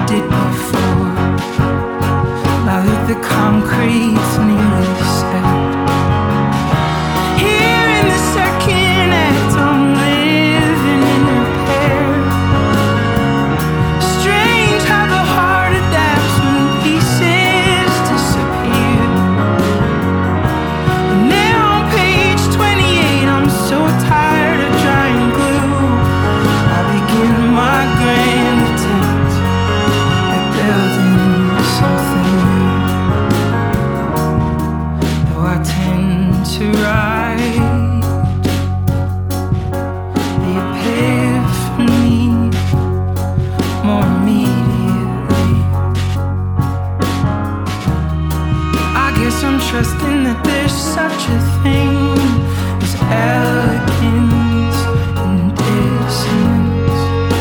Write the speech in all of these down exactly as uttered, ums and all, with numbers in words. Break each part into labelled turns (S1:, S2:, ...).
S1: did before. Now that the concrete's nearly set, here in the second act, I'm living in repair. Strange how the heart adapts when pieces disappear. And there on page twenty-eight, I'm so tired of drying glue. I begin my grand attempt at building something new. Though I tend to write the epiphany more immediately. I guess I'm trusting that there's such a thing as elegance and dissonance.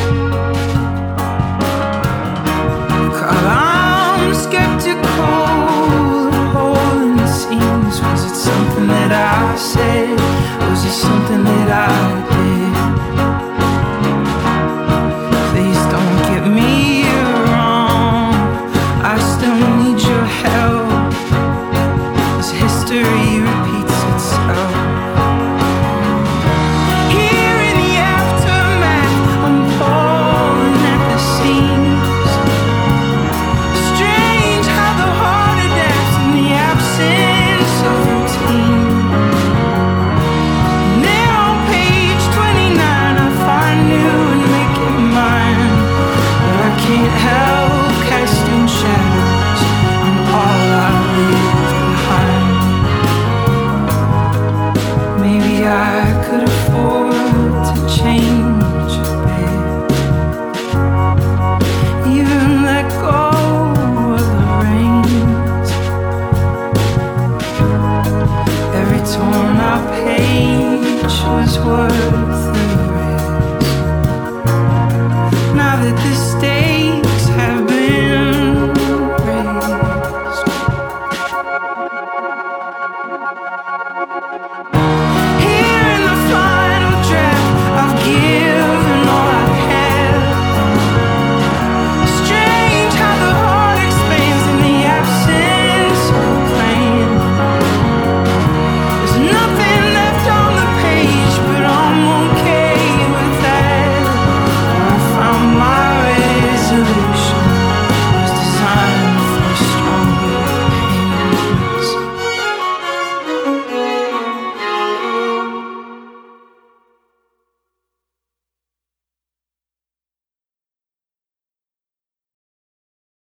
S1: 'Cause I'm skeptical of hole in the seams. Was it something that I said? Was it something that I